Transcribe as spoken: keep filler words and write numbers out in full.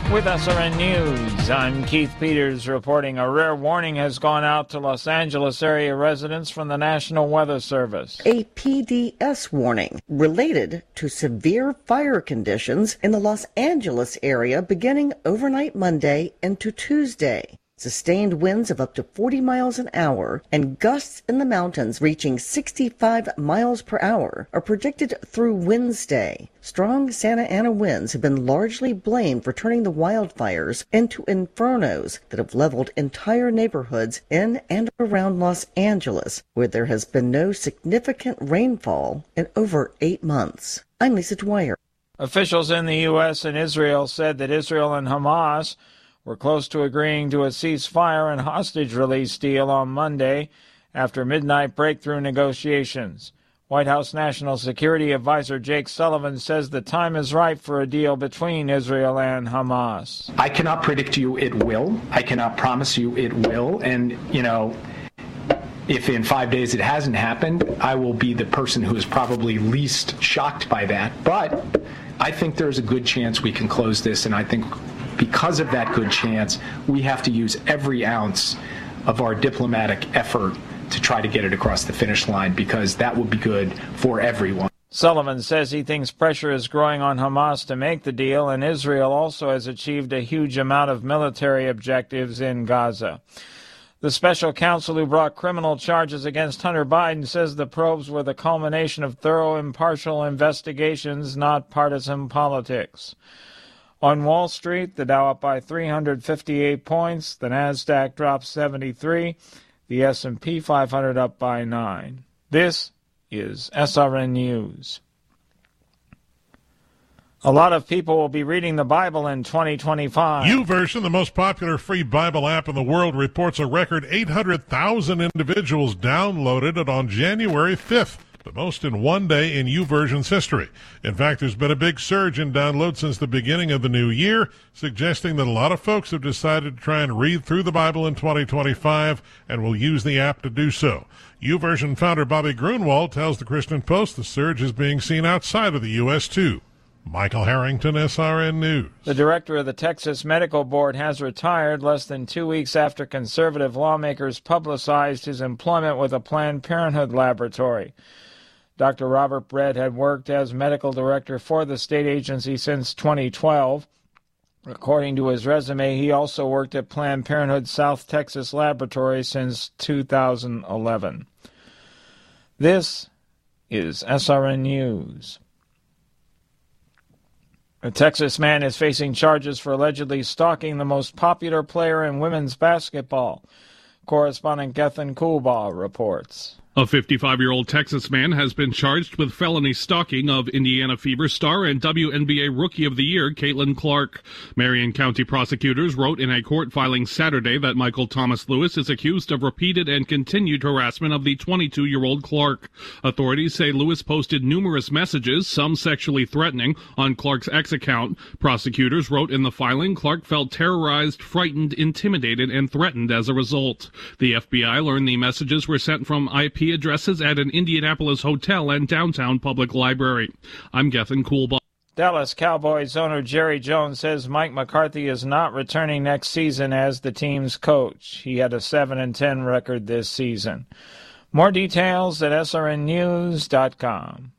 With S R N News, I'm Keith Peters reporting a rare warning has gone out to Los Angeles area residents from the National Weather Service. A P D S warning related to severe fire conditions in the Los Angeles area beginning overnight Monday into Tuesday. Sustained winds of up to forty miles an hour and gusts in the mountains reaching sixty-five miles per hour are predicted through Wednesday. Strong Santa Ana winds have been largely blamed for turning the wildfires into infernos that have leveled entire neighborhoods in and around Los Angeles, where there has been no significant rainfall in over eight months. I'm Lisa Dwyer. Officials in the U S and Israel said that Israel and Hamas were close to agreeing to a ceasefire and hostage release deal on Monday after midnight breakthrough negotiations. White House National Security Advisor Jake Sullivan says the time is right for a deal between Israel and Hamas. I cannot predict you it will. I cannot promise you it will. And, you know, if in five days it hasn't happened, I will be the person who is probably least shocked by that. But I think there's a good chance we can close this, and I think because of that good chance, we have to use every ounce of our diplomatic effort to try to get it across the finish line, because that would be good for everyone. Sullivan says he thinks pressure is growing on Hamas to make the deal, and Israel also has achieved a huge amount of military objectives in Gaza. The special counsel who brought criminal charges against Hunter Biden says the probes were the culmination of thorough, impartial investigations, not partisan politics. On Wall Street, the Dow up by three hundred fifty-eight points, the Nasdaq dropped seventy-three, the S and P five hundred up by nine. This is S R N News. A lot of people will be reading the Bible in twenty twenty-five. YouVersion, the most popular free Bible app in the world, reports a record eight hundred thousand individuals downloaded it on January fifth. The most in one day in YouVersion's history. In fact, there's been a big surge in downloads since the beginning of the new year, suggesting that a lot of folks have decided to try and read through the Bible in twenty twenty-five and will use the app to do so. YouVersion founder Bobby Grunwald tells the Christian Post the surge is being seen outside of the U S too. Michael Harrington, S R N News. The director of the Texas Medical Board has retired less than two weeks after conservative lawmakers publicized his employment with a Planned Parenthood laboratory. Doctor Robert Brett had worked as medical director for the state agency since twenty twelve. According to his resume, he also worked at Planned Parenthood South Texas Laboratory since two thousand eleven. This is S R N News. A Texas man is facing charges for allegedly stalking the most popular player in women's basketball. Correspondent Gethin Coolbaugh reports. A fifty-five-year-old Texas man has been charged with felony stalking of Indiana Fever star and W N B A Rookie of the Year Caitlin Clark. Marion County prosecutors wrote in a court filing Saturday that Michael Thomas Lewis is accused of repeated and continued harassment of the twenty-two-year-old Clark. Authorities say Lewis posted numerous messages, some sexually threatening, on Clark's X account. Prosecutors wrote in the filing Clark felt terrorized, frightened, intimidated, and threatened as a result. The F B I learned the messages were sent from I P addresses at an Indianapolis hotel and downtown public library. I'm Gethin Coolbaugh. Dallas Cowboys owner Jerry Jones says Mike McCarthy is not returning next season as the team's coach. He had a seven and ten record this season. More details at S R N news dot com.